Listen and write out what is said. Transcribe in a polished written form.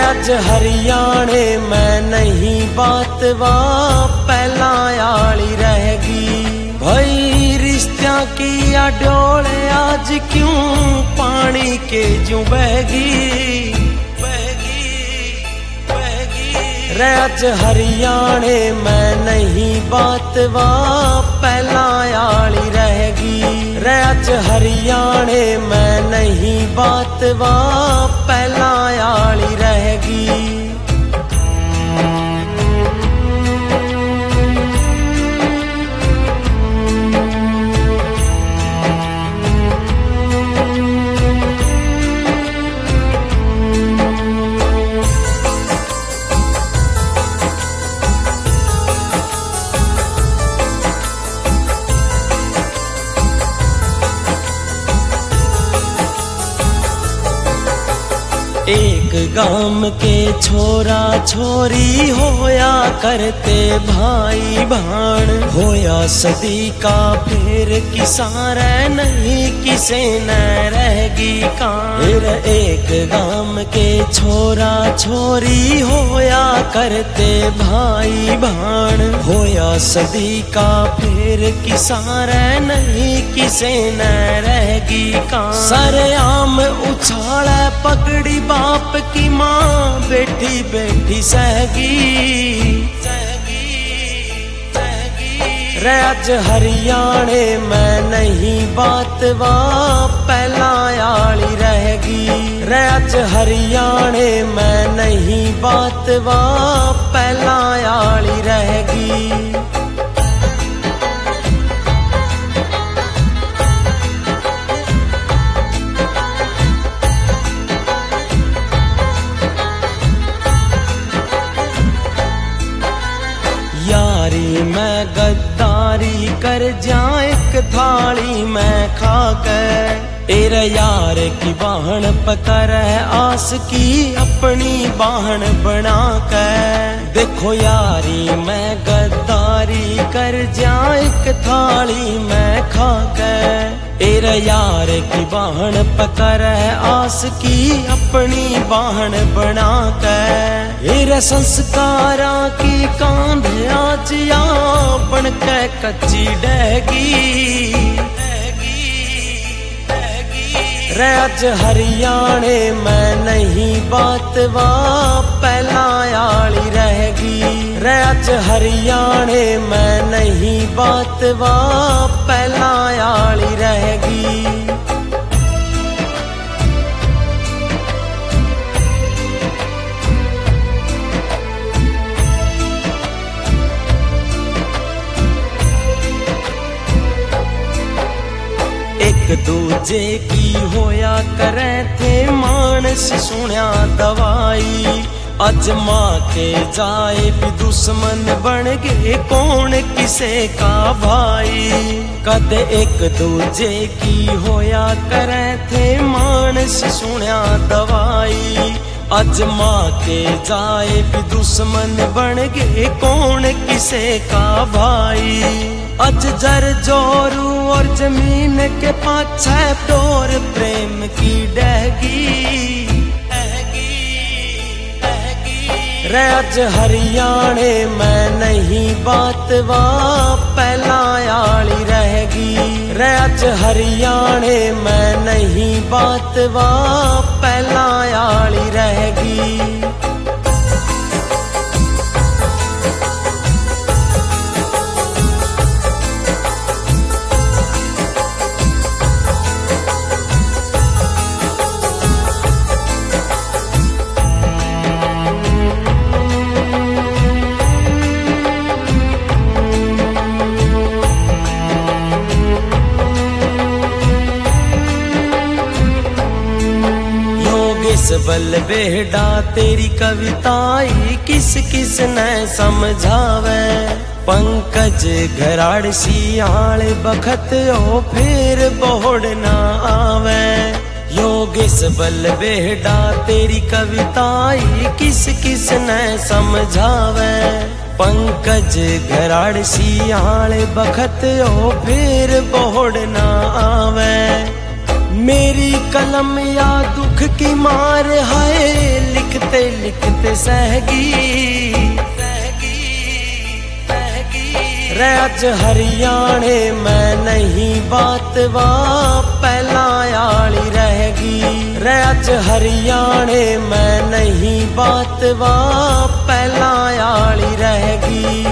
अज हरियाणे में नहीं बात वा पहला आली रहेगी। भाई रिश्त्या की या डोले आज क्यों पानी के जू बहगी अज हरियाणे में नहीं बात वा पहला आली रहेगी। अज हरियाणे में नहीं बात वा पहला आली रहेगी। एक गांव के छोरा छोरी होया करते भाई भाण। होया सदी का फिर किसारे नहीं किसे न रहेगी कान। एक गांव के छोरा छोरी होया करते भाई भाण। होया सदी का फिर किसारे नहीं किसे न रहेगी कान। सरेआम उछाले पगड़ी बाप की माँ बैठी बैठी सहगी। अज हरियाणे में नहीं बात वा पहला आली रहेगी। अज हरियाणे में नहीं बात वा पहला आली रहेगी। यारी मैं गद्दारी कर जाए एक थाली में खाकर। तेरे यार की बाहन पकड़ है आस की अपनी बाहन बना कर। देखो यारी मैं गद्दारी कर जाए एक थाली में खाकर। तेरे यार की बाहन पकड़ है आस की अपनी बाहन बना कर। एरे संस्कारा की कांध आज या बन के कच्ची डहगी। अज हरियाणे में नहीं बात वा पहला आली रहेगी। अज हरियाणे में नहीं बात वा पहला आली रहेगी। एक दूजे की होया करे थे मानस सुनिया दवाई। अज माँ के जाए भी दुश्मन बन गए कौन किसे का भाई। कद एक दूजे की होया करे थे मानस सुनिया दवाई। अज माँ के जाए भी दुश्मन बन गए कौन किसे का भाई। अज जर जोरू और जमीन के पाछे डोर प्रेम की डहगी। अज हरियाणे में नहीं बात वा पहला आली रहेगी। अज हरियाणे में नहीं बात वा पहला आली रहेगी। बल बेड़ा तेरी कविताई किस किस ने समझावे। पंकज घराड़ सियाल बखत ओ फिर बोड़ ना आवे। योगेश बल बेड़ा तेरी कविताई किस किस ने समझावे। पंकज घराड़ सियाल बखत ओ फिर बोड़ ना आवे। मेरी कलम या दुख की मार है लिख लिखते लिखते सहगी रे अज हरियाणे में नहीं बात वा पहला आली रहेगी रे अज हरियाणे में नहीं बात वा पहला आली रहेगी।